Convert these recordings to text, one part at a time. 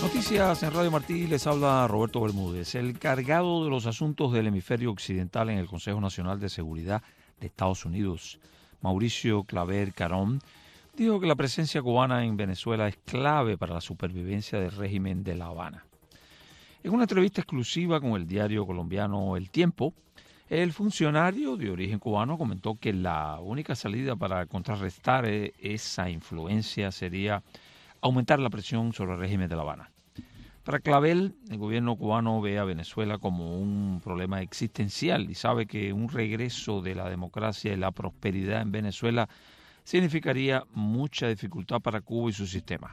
Noticias en Radio Martí, les habla Roberto Bermúdez. El cargado de los asuntos del hemisferio occidental en el Consejo Nacional de Seguridad de Estados Unidos, Mauricio Claver Carón, dijo que la presencia cubana en Venezuela es clave para la supervivencia del régimen de La Habana. En una entrevista exclusiva con el diario colombiano El Tiempo, el funcionario de origen cubano comentó que la única salida para contrarrestar esa influencia sería aumentar la presión sobre el régimen de La Habana. Para Clavel, el gobierno cubano ve a Venezuela como un problema existencial y sabe que un regreso de la democracia y la prosperidad en Venezuela significaría mucha dificultad para Cuba y su sistema.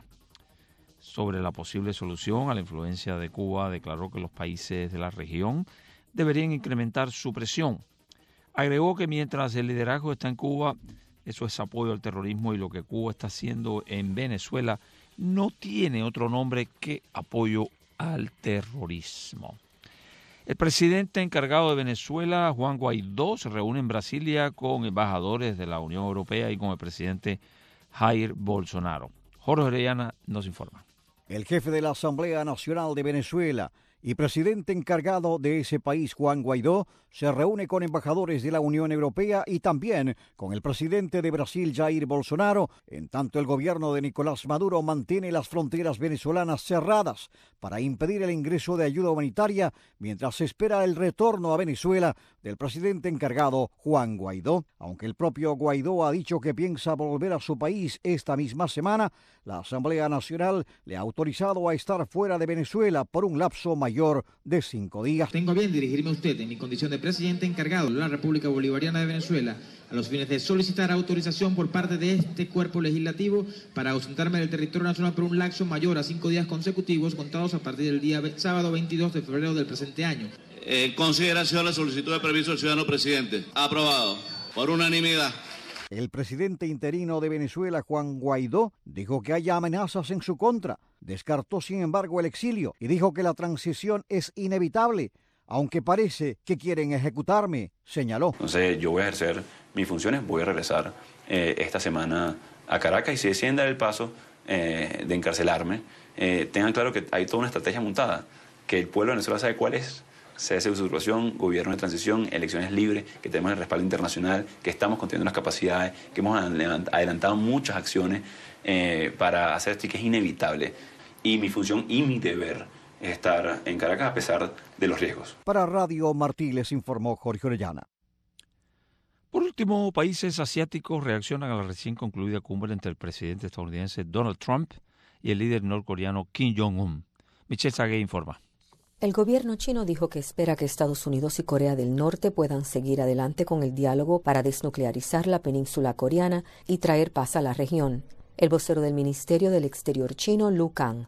Sobre la posible solución a la influencia de Cuba, declaró que los países de la región deberían incrementar su presión. Agregó que mientras el liderazgo está en Cuba, eso es apoyo al terrorismo y lo que Cuba está haciendo en Venezuela no tiene otro nombre que apoyo al terrorismo. El presidente encargado de Venezuela, Juan Guaidó, se reúne en Brasilia con embajadores de la Unión Europea y con el presidente Jair Bolsonaro. Jorge Orellana nos informa. El jefe de la Asamblea Nacional de Venezuela y presidente encargado de ese país, Juan Guaidó, se reúne con embajadores de la Unión Europea y también con el presidente de Brasil, Jair Bolsonaro, en tanto el gobierno de Nicolás Maduro mantiene las fronteras venezolanas cerradas para impedir el ingreso de ayuda humanitaria mientras se espera el retorno a Venezuela del presidente encargado, Juan Guaidó. Aunque el propio Guaidó ha dicho que piensa volver a su país esta misma semana, la Asamblea Nacional le ha autorizado a estar fuera de Venezuela por un lapso mayor de 5 días. Tengo a bien dirigirme a usted en mi condición de presidente encargado de la República Bolivariana de Venezuela a los fines de solicitar autorización por parte de este cuerpo legislativo para ausentarme del territorio nacional por un lapso mayor a 5 días consecutivos contados a partir del día sábado 22 de febrero del presente año. En consideración la solicitud de permiso del ciudadano presidente. Aprobado por unanimidad. El presidente interino de Venezuela, Juan Guaidó, dijo que hay amenazas en su contra. Descartó, sin embargo, el exilio y dijo que la transición es inevitable, aunque parece que quieren ejecutarme, señaló. Entonces yo voy a ejercer mis funciones, voy a regresar esta semana a Caracas y si deciden dar el paso de encarcelarme, tengan claro que hay toda una estrategia montada, que el pueblo de Venezuela sabe cuál es. Cese de usurpación, gobierno de transición, elecciones libres, que tenemos el respaldo internacional, que estamos construyendo las capacidades, que hemos adelantado muchas acciones para hacer esto y que es inevitable. Y mi función y mi deber es estar en Caracas a pesar de los riesgos. Para Radio Martí les informó Jorge Orellana. Por último, países asiáticos reaccionan a la recién concluida cumbre entre el presidente estadounidense Donald Trump y el líder norcoreano Kim Jong-un. Michelle Sagué informa. El gobierno chino dijo que espera que Estados Unidos y Corea del Norte puedan seguir adelante con el diálogo para desnuclearizar la península coreana y traer paz a la región. El vocero del Ministerio del Exterior chino, Lu Kang.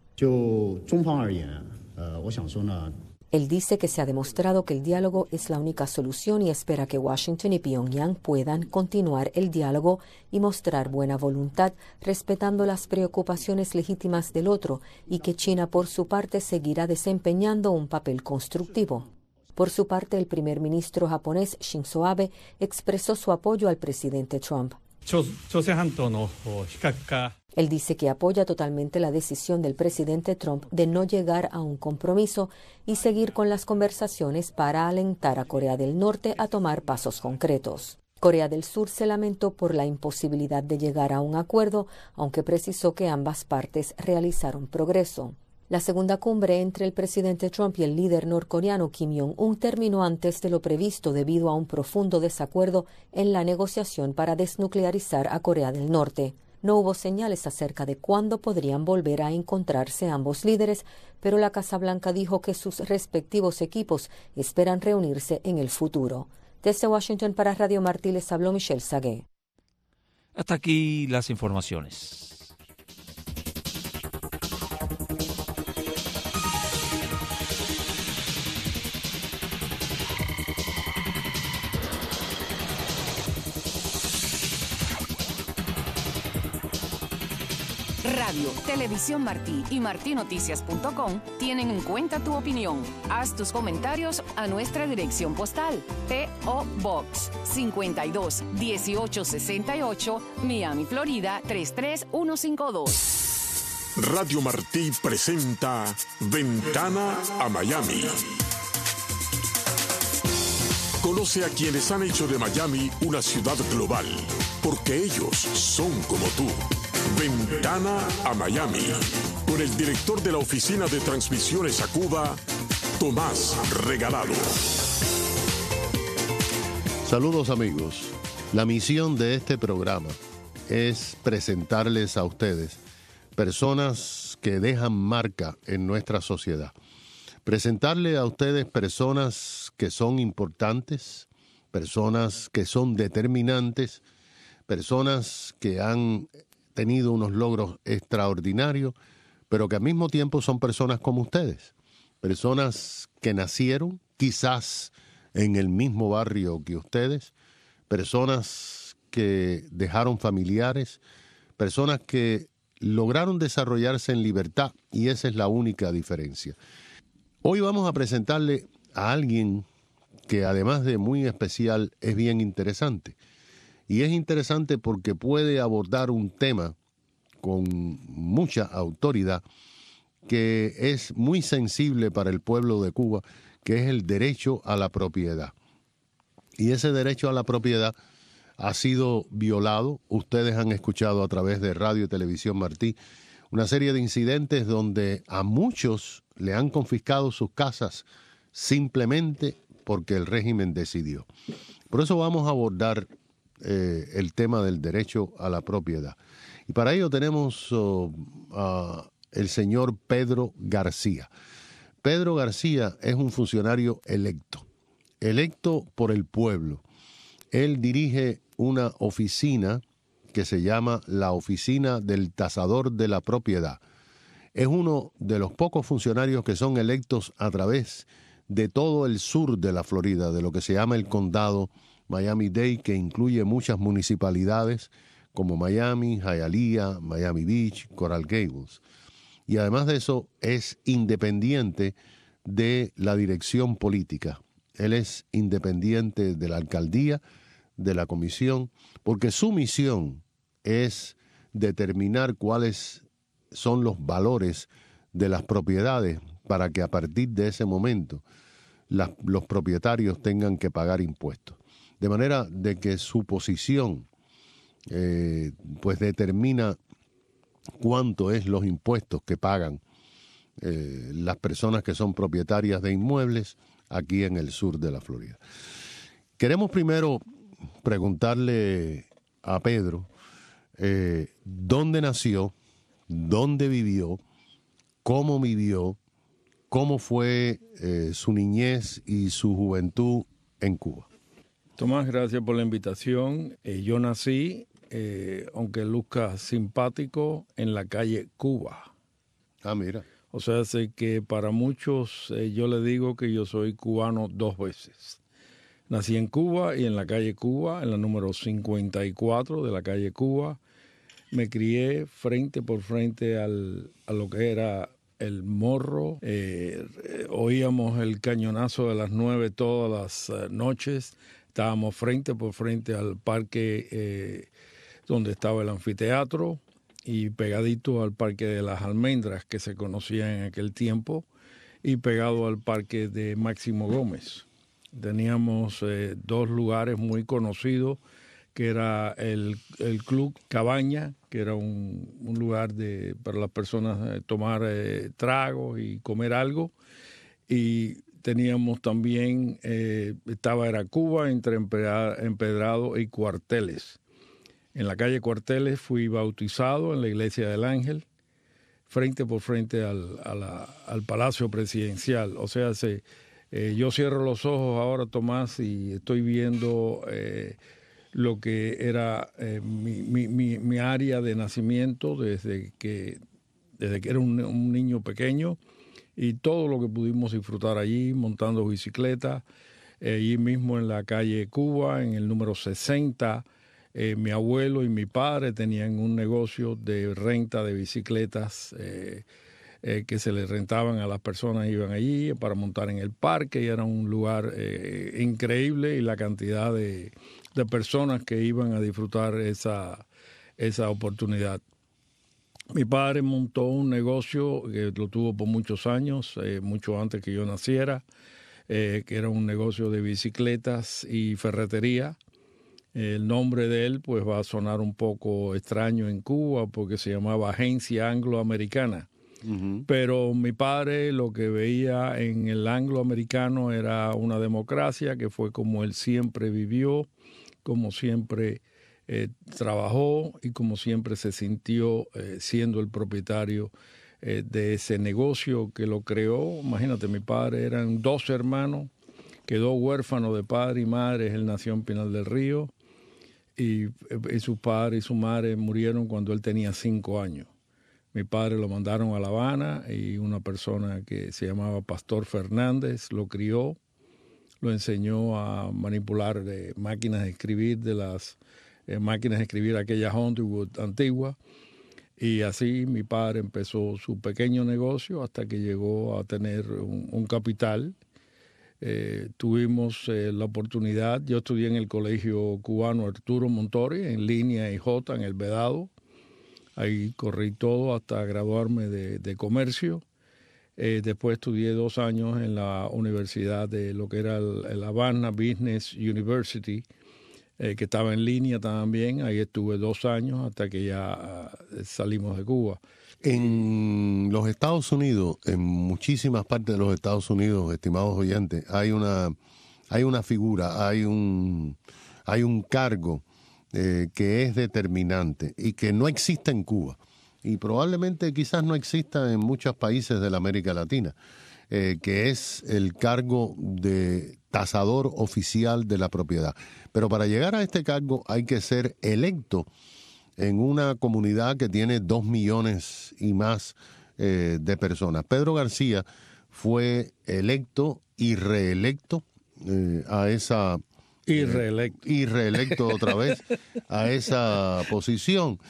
Él dice que se ha demostrado que el diálogo es la única solución y espera que Washington y Pyongyang puedan continuar el diálogo y mostrar buena voluntad respetando las preocupaciones legítimas del otro y que China por su parte seguirá desempeñando un papel constructivo. Por su parte, el primer ministro japonés Shinzo Abe expresó su apoyo al presidente Trump. Él dice que apoya totalmente la decisión del presidente Trump de no llegar a un compromiso y seguir con las conversaciones para alentar a Corea del Norte a tomar pasos concretos. Corea del Sur se lamentó por la imposibilidad de llegar a un acuerdo, aunque precisó que ambas partes realizaron progreso. La segunda cumbre entre el presidente Trump y el líder norcoreano Kim Jong-un terminó antes de lo previsto debido a un profundo desacuerdo en la negociación para desnuclearizar a Corea del Norte. No hubo señales acerca de cuándo podrían volver a encontrarse ambos líderes, pero la Casa Blanca dijo que sus respectivos equipos esperan reunirse en el futuro. Desde Washington para Radio Martí les habló Michelle Sagué. Hasta aquí las informaciones. Radio, Televisión Martí y martinoticias.com tienen en cuenta tu opinión. Haz tus comentarios a nuestra dirección postal P.O. Box 52 1868, Miami, Florida 33152. Radio Martí presenta Ventana a Miami. Conoce a quienes han hecho de Miami una ciudad global, porque ellos son como tú. Ventana a Miami, con el director de la Oficina de Transmisiones a Cuba, Tomás Regalado. Saludos amigos. La misión de este programa es presentarles a ustedes personas que dejan marca en nuestra sociedad. Presentarle a ustedes personas que son importantes, personas que son determinantes, personas que han tenido unos logros extraordinarios, pero que al mismo tiempo son personas como ustedes, personas que nacieron quizás en el mismo barrio que ustedes, personas que dejaron familiares, personas que lograron desarrollarse en libertad, y esa es la única diferencia. Hoy vamos a presentarle a alguien que además de muy especial es bien interesante. Y es interesante porque puede abordar un tema con mucha autoridad que es muy sensible para el pueblo de Cuba, que es el derecho a la propiedad. Y ese derecho a la propiedad ha sido violado. Ustedes han escuchado a través de Radio y Televisión Martí una serie de incidentes donde a muchos le han confiscado sus casas simplemente porque el régimen decidió. Por eso vamos a abordar el tema del derecho a la propiedad. Y para ello tenemos el señor Pedro García. Pedro García es un funcionario electo por el pueblo. Él dirige una oficina que se llama la Oficina del Tasador de la Propiedad. Es uno de los pocos funcionarios que son electos a través de todo el sur de la Florida, de lo que se llama el condado Miami-Dade, que incluye muchas municipalidades como Miami, Hialeah, Miami Beach, Coral Gables. Y además de eso, es independiente de la dirección política. Él es independiente de la alcaldía, de la comisión, porque su misión es determinar cuáles son los valores de las propiedades para que a partir de ese momento los propietarios tengan que pagar impuestos. De manera de que su posición pues determina cuánto es los impuestos que pagan las personas que son propietarias de inmuebles aquí en el sur de la Florida. Queremos primero preguntarle a Pedro dónde nació, dónde vivió, cómo fue su niñez y su juventud en Cuba. Tomás, gracias por la invitación. Yo nací, aunque luzca simpático, en la calle Cuba. Ah, mira. O sea, sé que para muchos yo le digo que yo soy cubano 2 veces. Nací en Cuba y en la calle Cuba, en la número 54 de la calle Cuba. Me crié frente por frente a lo que era el Morro. Oíamos el cañonazo de las 9 todas las noches. Estábamos frente por frente al parque donde estaba el anfiteatro y pegadito al Parque de las Almendras, que se conocía en aquel tiempo, y pegado al Parque de Máximo Gómez. Teníamos 2 lugares muy conocidos, que era el Club Cabaña, que era un lugar para las personas tomar tragos y comer algo, y teníamos también, era Cuba entre Empedrado y Cuarteles. En la calle Cuarteles fui bautizado en la Iglesia del Ángel, frente por frente al Palacio Presidencial. O sea, yo cierro los ojos ahora, Tomás, y estoy viendo lo que era mi área de nacimiento desde que era un niño pequeño, y todo lo que pudimos disfrutar allí, montando bicicleta, allí mismo en la calle Cuba, en el número 60, mi abuelo y mi padre tenían un negocio de renta de bicicletas que se les rentaban a las personas que iban allí para montar en el parque, y era un lugar increíble, y la cantidad de personas que iban a disfrutar esa oportunidad. Mi padre montó un negocio que lo tuvo por muchos años, mucho antes que yo naciera, que era un negocio de bicicletas y ferretería. El nombre de él pues va a sonar un poco extraño en Cuba porque se llamaba Agencia Anglo-Americana. Pero mi padre lo que veía en el angloamericano era una democracia, que fue como él siempre vivió, como siempre trabajó y como siempre se sintió siendo el propietario de ese negocio que lo creó. Imagínate, mi padre eran 2 hermanos, quedó huérfano de padre y madre, él nació en Pinal del Río y su padre y su madre murieron cuando él tenía 5 años. Mi padre lo mandaron a La Habana y una persona que se llamaba Pastor Fernández lo crió, lo enseñó a manipular máquinas de escribir, de las máquinas de escribir aquellas Honeywood antiguas. Y así mi padre empezó su pequeño negocio hasta que llegó a tener un capital. Tuvimos la oportunidad, yo estudié en el Colegio Cubano Arturo Montori, en línea y J en el Vedado. Ahí corrí todo hasta graduarme de comercio. Después estudié 2 años en la universidad de lo que era el Havana Business University, que estaba en línea también. Ahí estuve 2 años hasta que ya salimos de Cuba. En los Estados Unidos, en muchísimas partes de los Estados Unidos, estimados oyentes, hay una figura, hay un cargo que es determinante y que no existe en Cuba y probablemente quizás no exista en muchos países de la América Latina, que es el cargo de tasador oficial de la propiedad. Pero para llegar a este cargo hay que ser electo en una comunidad que tiene 2 millones y más de personas. Pedro García fue electo y reelecto a esa... Y reelecto otra vez a esa posición.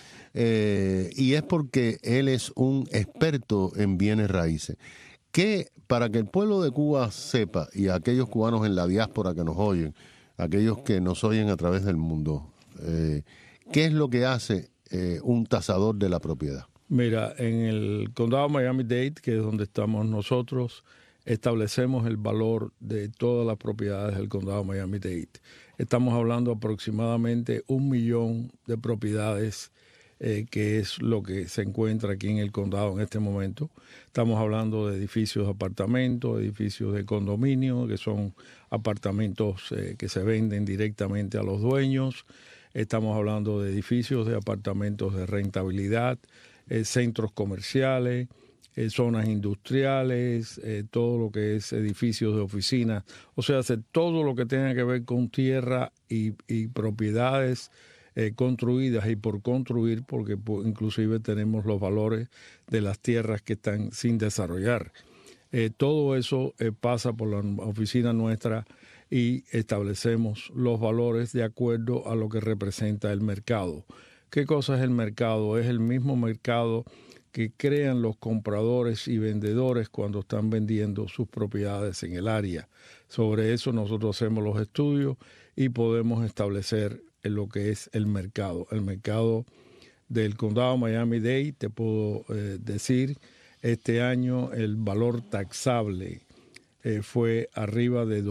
Y es porque él es un experto en bienes raíces. Que para que el pueblo de Cuba sepa, y aquellos cubanos en la diáspora que nos oyen, aquellos que nos oyen a través del mundo, ¿qué es lo que hace un tasador de la propiedad? Mira, en el condado Miami-Dade, que es donde estamos nosotros, establecemos el valor de todas las propiedades del condado Miami-Dade. Estamos hablando aproximadamente 1 millón de propiedades, que es lo que se encuentra aquí en el condado en este momento. Estamos hablando de edificios de apartamentos, edificios de condominio, que son apartamentos que se venden directamente a los dueños. Estamos hablando de edificios de apartamentos de rentabilidad, centros comerciales, zonas industriales, todo lo que es edificios de oficinas, o sea, todo lo que tenga que ver con tierra y propiedades construidas y por construir, porque inclusive tenemos los valores de las tierras que están sin desarrollar. Todo eso pasa por la oficina nuestra y establecemos los valores de acuerdo a lo que representa el mercado. ¿Qué cosa es el mercado? Es el mismo mercado que crean los compradores y vendedores cuando están vendiendo sus propiedades en el área. Sobre eso nosotros hacemos los estudios y podemos establecer lo que es el mercado. El mercado del condado Miami-Dade, te puedo decir, este año el valor taxable fue arriba de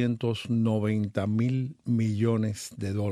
$290,000 millones.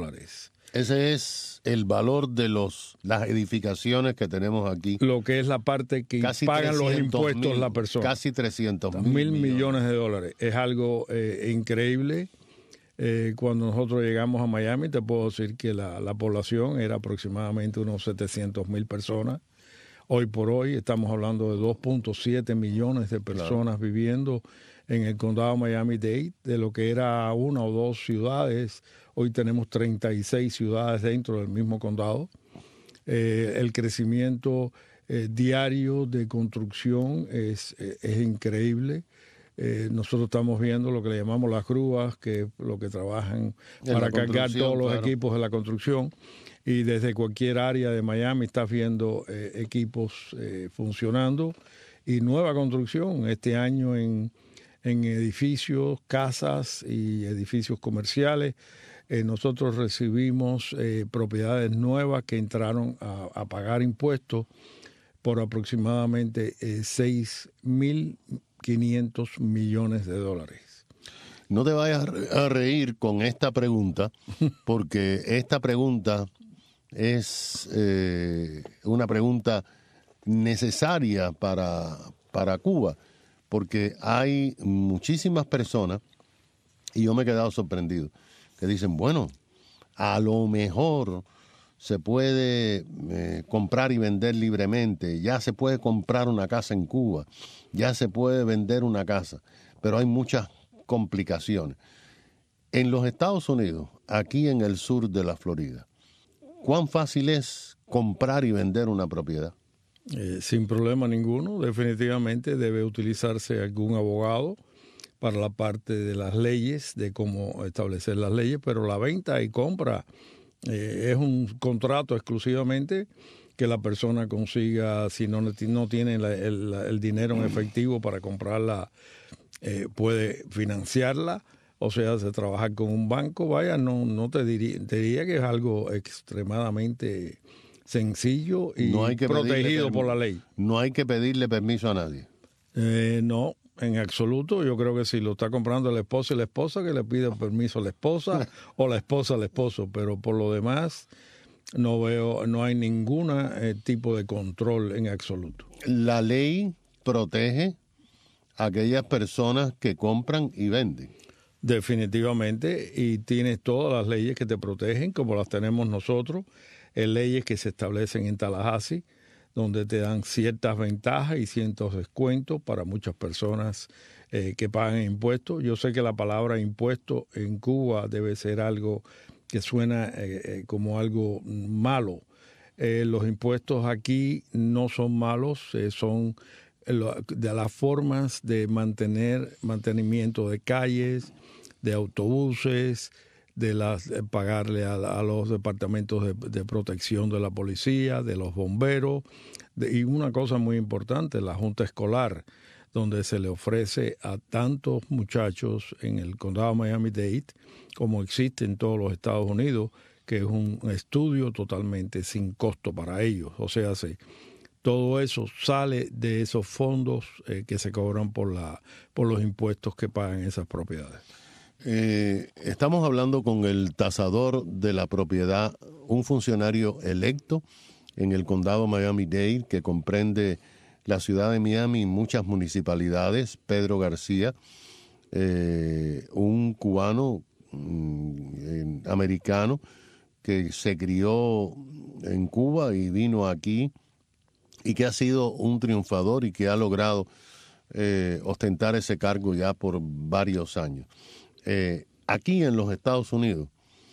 Ese es el valor de las edificaciones que tenemos aquí. Lo que es la parte que casi pagan los impuestos la persona. Casi 300,000 millones de dólares. Es algo increíble. Cuando nosotros llegamos a Miami, te puedo decir que la población era aproximadamente unos 700,000 personas. Hoy por hoy estamos hablando de 2.7 millones de personas viviendo en el condado Miami-Dade, de lo que era 1 o 2 ciudades. Hoy tenemos 36 ciudades dentro del mismo condado. El crecimiento diario de construcción es increíble. Nosotros estamos viendo lo que le llamamos las grúas, que es lo que trabajan para cargar todos los equipos de la construcción. Y desde cualquier área de Miami estás viendo equipos funcionando. Y nueva construcción este año en edificios, casas y edificios comerciales. Nosotros recibimos propiedades nuevas que entraron a pagar impuestos por aproximadamente $6.500 millones. No te vayas a reír con esta pregunta, porque esta pregunta es una pregunta necesaria para Cuba, porque hay muchísimas personas, y yo me he quedado sorprendido, que dicen, bueno, a lo mejor se puede comprar y vender libremente, ya se puede comprar una casa en Cuba, ya se puede vender una casa, pero hay muchas complicaciones. En los Estados Unidos, aquí en el sur de la Florida, ¿cuán fácil es comprar y vender una propiedad? Sin problema ninguno. Definitivamente debe utilizarse algún abogado para la parte de las leyes, de cómo establecer las leyes, pero la venta y compra es un contrato exclusivamente que la persona consiga. Si no tiene el dinero en efectivo para comprarla, puede financiarla, o sea, se trabajar con un banco. Vaya, no te diría que es algo extremadamente sencillo y no hay que protegido por la ley. No hay que pedirle permiso a nadie. No, en absoluto. Yo creo que si lo está comprando el esposo y la esposa, que le pide permiso a la esposa o la esposa al esposo, pero por lo demás no hay ningún tipo de control en absoluto. La ley protege a aquellas personas que compran y venden. Definitivamente, y tienes todas las leyes que te protegen, como las tenemos nosotros, leyes que se establecen en Tallahassee, donde te dan ciertas ventajas y ciertos descuentos para muchas personas que pagan impuestos. Yo sé que la palabra impuesto en Cuba debe ser algo que suena como algo malo. Los impuestos aquí no son malos, son de las formas de mantenimiento de calles, de autobuses, de pagarle a los departamentos de protección de la policía, de los bomberos, y una cosa muy importante, la junta escolar, donde se le ofrece a tantos muchachos en el condado de Miami-Dade, como existe en todos los Estados Unidos, que es un estudio totalmente sin costo para ellos. O sea, todo eso sale de esos fondos que se cobran por los impuestos que pagan esas propiedades. Estamos hablando con el tasador de la propiedad, un funcionario electo en el condado Miami-Dade que comprende la ciudad de Miami y muchas municipalidades, Pedro García, un cubano americano que se crió en Cuba y vino aquí y que ha sido un triunfador y que ha logrado ostentar ese cargo ya por varios años. Aquí en los Estados Unidos,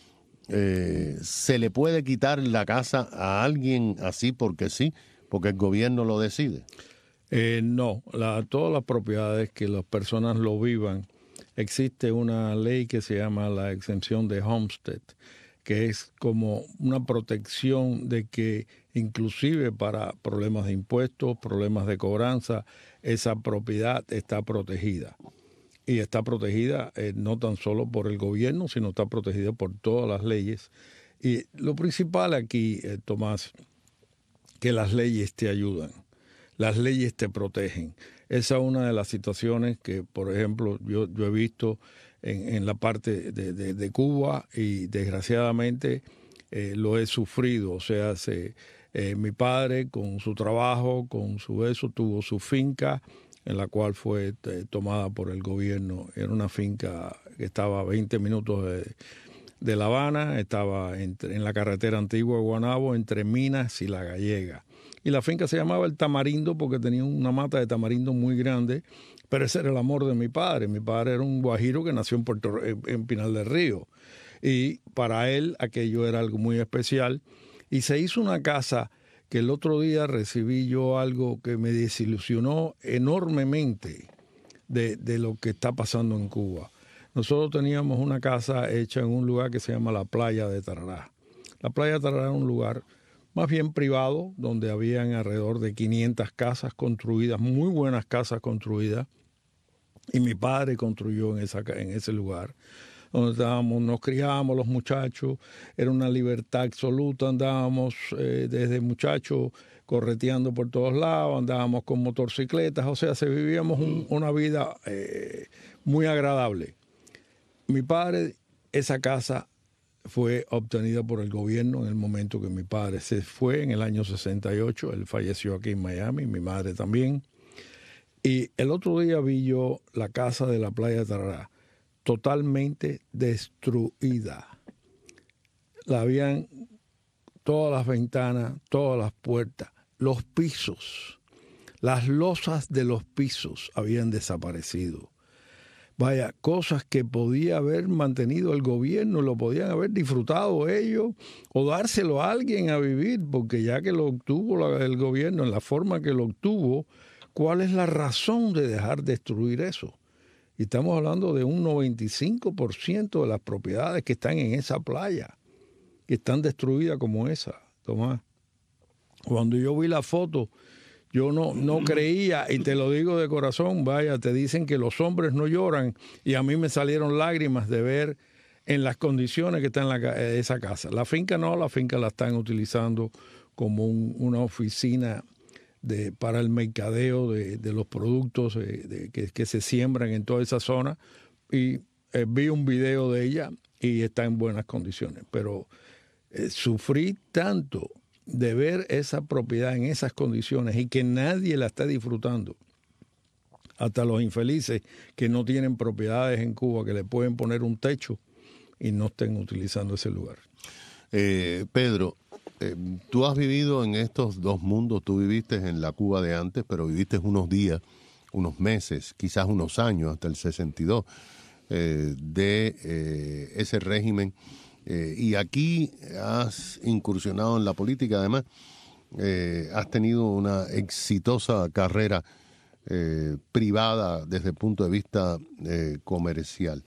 ¿se le puede quitar la casa a alguien así porque sí? Porque el gobierno lo decide. No, todas las propiedades que las personas lo vivan, existe una ley que se llama la exención de Homestead, que es como una protección de que inclusive para problemas de impuestos, problemas de cobranza, esa propiedad está protegida. Y está protegida no tan solo por el gobierno, sino está protegida por todas las leyes. Y lo principal aquí, Tomás, que las leyes te ayudan, las leyes te protegen. Esa es una de las situaciones que, por ejemplo, yo he visto en la parte de Cuba y desgraciadamente lo he sufrido. O sea, mi padre con su trabajo, con su eso, tuvo su finca, en la cual fue tomada por el gobierno. Era una finca que estaba a 20 minutos de La Habana, estaba en la carretera antigua de Guanabo, entre Minas y La Gallega. Y la finca se llamaba El Tamarindo porque tenía una mata de tamarindo muy grande, pero ese era el amor de mi padre. Mi padre era un guajiro que nació en Pinal del Río. Y para él aquello era algo muy especial. Y se hizo una casa que el otro día recibí yo algo que me desilusionó enormemente de lo que está pasando en Cuba. Nosotros teníamos una casa hecha en un lugar que se llama la Playa de Tarará. La Playa de Tarará era un lugar más bien privado, donde habían alrededor de 500 casas construidas, muy buenas casas construidas, y mi padre construyó en ese lugar, donde estábamos, nos criábamos los muchachos, era una libertad absoluta, andábamos desde muchachos correteando por todos lados, andábamos con motocicletas, o sea, vivíamos una vida muy agradable. Mi padre, esa casa fue obtenida por el gobierno en el momento que mi padre se fue, en el año 68, él falleció aquí en Miami, mi madre también. Y el otro día vi yo la casa de la playa de Tarará, totalmente destruida. La habían todas las ventanas, todas las puertas, los pisos, las losas de los pisos habían desaparecido. Vaya, cosas que podía haber mantenido el gobierno, lo podían haber disfrutado ellos o dárselo a alguien a vivir, porque ya que lo obtuvo el gobierno en la forma que lo obtuvo, ¿cuál es la razón de dejar destruir eso? Y estamos hablando de un 95% de las propiedades que están en esa playa, que están destruidas como esa, Tomás. Cuando yo vi la foto, yo no creía, y te lo digo de corazón, vaya, te dicen que los hombres no lloran, y a mí me salieron lágrimas de ver en las condiciones que está en esa casa. La finca no, la finca la están utilizando como una oficina para el mercadeo de los productos que se siembran en toda esa zona, y vi un video de ella y está en buenas condiciones, pero sufrí tanto de ver esa propiedad en esas condiciones y que nadie la está disfrutando. Hasta los infelices que no tienen propiedades en Cuba, que le pueden poner un techo y no estén utilizando ese lugar. Pedro, tú has vivido en estos dos mundos. Tú viviste en la Cuba de antes, pero viviste unos días, unos meses, quizás unos años, hasta el 62, de ese régimen. Y aquí has incursionado en la política, además has tenido una exitosa carrera privada desde el punto de vista comercial.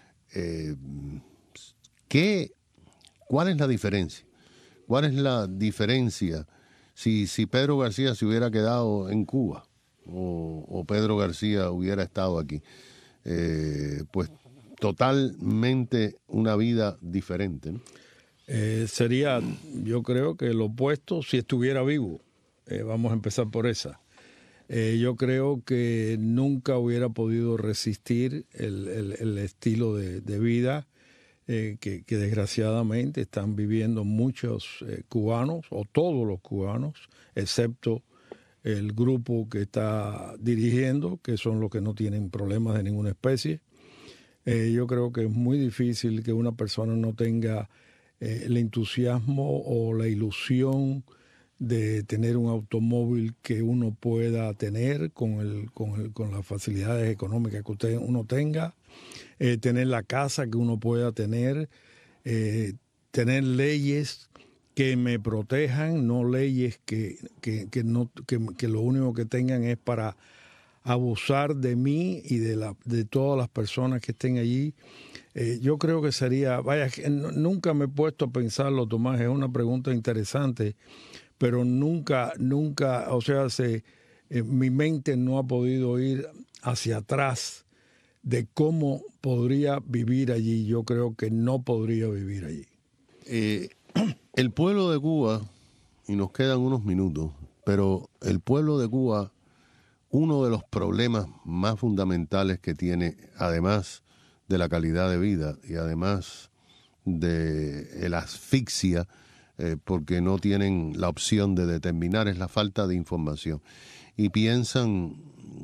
¿Cuál es la diferencia? ¿Cuál es la diferencia si Pedro García se hubiera quedado en Cuba o Pedro García hubiera estado aquí? Pues totalmente una vida diferente, ¿no? Sería, yo creo que lo opuesto si estuviera vivo. Vamos a empezar por esa. Yo creo que nunca hubiera podido resistir el estilo de vida que desgraciadamente están viviendo muchos cubanos, o todos los cubanos, excepto el grupo que está dirigiendo, que son los que no tienen problemas de ninguna especie. Yo creo que es muy difícil que una persona no tenga el entusiasmo o la ilusión de tener un automóvil que uno pueda tener con las facilidades económicas que uno tenga, tener la casa que uno pueda tener, tener leyes que me protejan, no leyes que lo único que tengan es para abusar de mí y de todas las personas que estén allí. Yo creo que sería, nunca me he puesto a pensarlo, Tomás, es una pregunta interesante, pero nunca, o sea, mi mente no ha podido ir hacia atrás de cómo podría vivir allí. Yo creo que no podría vivir allí. El pueblo de Cuba, y nos quedan unos minutos, pero el pueblo de Cuba, uno de los problemas más fundamentales que tiene, además de la calidad de vida y además de la asfixia, porque no tienen la opción de determinar, es la falta de información. Y piensan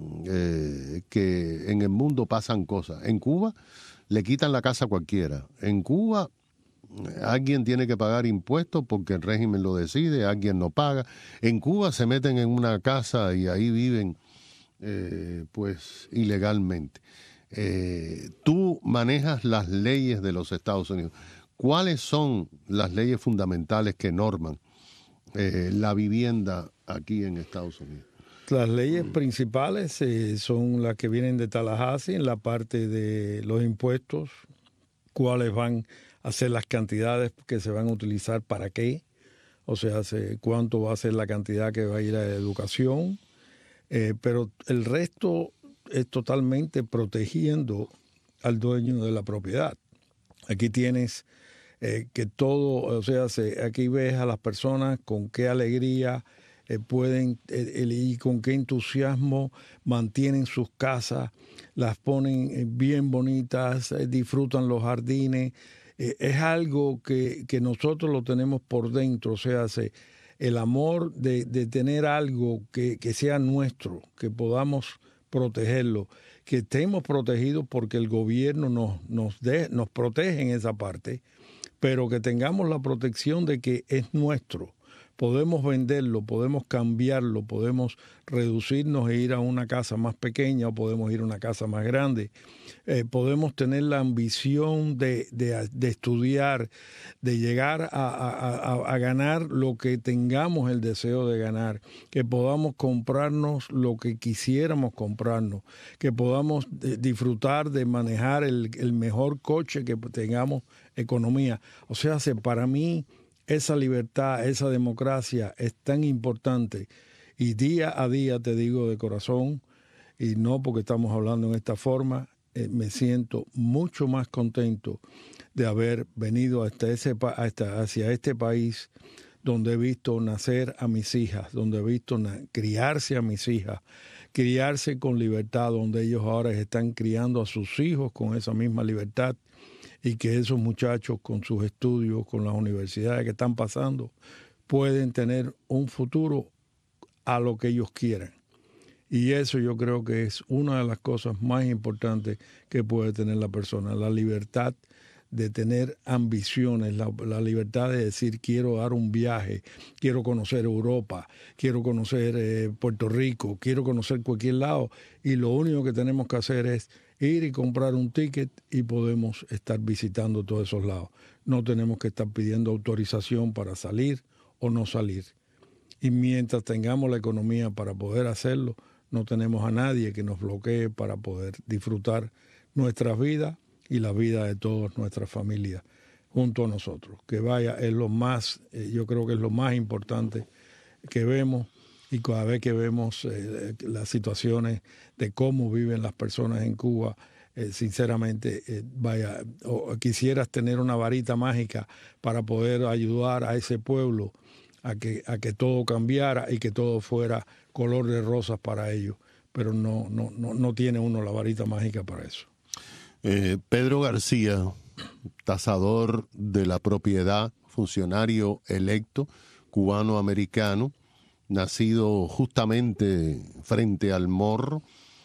que en el mundo pasan cosas. En Cuba le quitan la casa a cualquiera. En Cuba alguien tiene que pagar impuestos porque el régimen lo decide, alguien no paga. En Cuba se meten en una casa y ahí viven pues ilegalmente. Tú manejas las leyes de los Estados Unidos. ¿Cuáles son las leyes fundamentales que norman la vivienda aquí en Estados Unidos? Las leyes principales son las que vienen de Tallahassee en la parte de los impuestos, cuáles van a ser las cantidades que se van a utilizar para qué, o sea, cuánto va a ser la cantidad que va a ir a educación, pero el resto es totalmente protegiendo al dueño de la propiedad. Aquí tienes que todo, o sea, aquí ves a las personas con qué alegría pueden y con qué entusiasmo mantienen sus casas, las ponen bien bonitas, disfrutan los jardines. Es algo que nosotros lo tenemos por dentro, o sea, el amor de tener algo que sea nuestro, que podamos protegerlo, que estemos protegidos porque el gobierno nos protege en esa parte, pero que tengamos la protección de que es nuestro. Podemos venderlo, podemos cambiarlo, podemos reducirnos e ir a una casa más pequeña o podemos ir a una casa más grande. Podemos tener la ambición de estudiar, de llegar a ganar lo que tengamos el deseo de ganar, que podamos comprarnos lo que quisiéramos comprarnos, que podamos disfrutar de manejar el mejor coche, que tengamos economía. O sea, para mí esa libertad, esa democracia es tan importante y día a día te digo de corazón, y no porque estamos hablando en esta forma, me siento mucho más contento de haber venido hacia este país donde he visto nacer a mis hijas, donde he visto criarse a mis hijas, criarse con libertad, donde ellos ahora están criando a sus hijos con esa misma libertad, y que esos muchachos con sus estudios, con las universidades que están pasando, pueden tener un futuro a lo que ellos quieran. Y eso yo creo que es una de las cosas más importantes que puede tener la persona, la libertad de tener ambiciones, la libertad de decir quiero dar un viaje, quiero conocer Europa, quiero conocer Puerto Rico, quiero conocer cualquier lado, y lo único que tenemos que hacer es ir y comprar un ticket y podemos estar visitando todos esos lados. No tenemos que estar pidiendo autorización para salir o no salir. Y mientras tengamos la economía para poder hacerlo, no tenemos a nadie que nos bloquee para poder disfrutar nuestras vidas y la vida de todas nuestras familias junto a nosotros. Que vaya, es lo más, yo creo que es lo más importante que vemos. Y cada vez que vemos las situaciones de cómo viven las personas en Cuba, sinceramente, quisieras tener una varita mágica para poder ayudar a ese pueblo a que todo cambiara y que todo fuera color de rosas para ellos. Pero no tiene uno la varita mágica para eso. Pedro García, tasador de la propiedad, funcionario electo, cubano-americano, nacido justamente frente al Morro,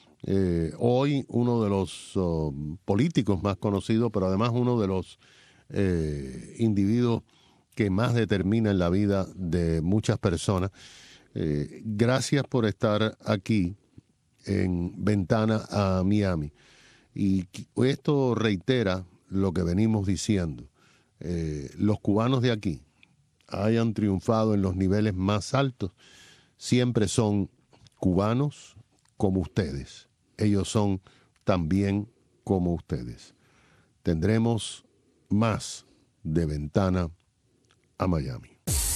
hoy uno de los políticos más conocidos, pero además uno de los individuos que más determinan la vida de muchas personas. Gracias por estar aquí en Ventana a Miami. Y esto reitera lo que venimos diciendo. Los cubanos de aquí hayan triunfado en los niveles más altos, siempre son cubanos como ustedes. Ellos son también como ustedes. Tendremos más de Ventana a Miami.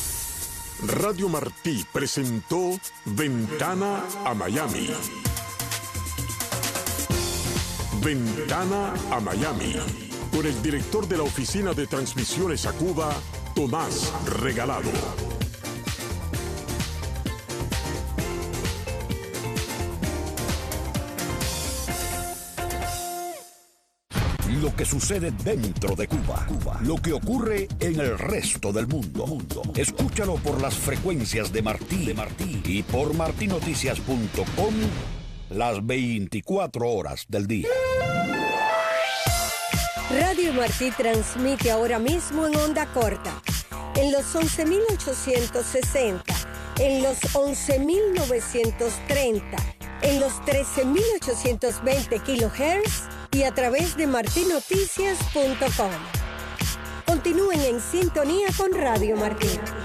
Radio Martí presentó Ventana a Miami. Ventana a Miami, con el director de la Oficina de Transmisiones a Cuba, Tomás Regalado. Lo que sucede dentro de Cuba. Lo que ocurre en el resto del mundo. Escúchalo por las frecuencias de Martí y por martinoticias.com las 24 horas del día. Radio Martí transmite ahora mismo en onda corta, en los 11.860, en los 11.930, en los 13.820 kHz y a través de martinoticias.com. Continúen en sintonía con Radio Martí.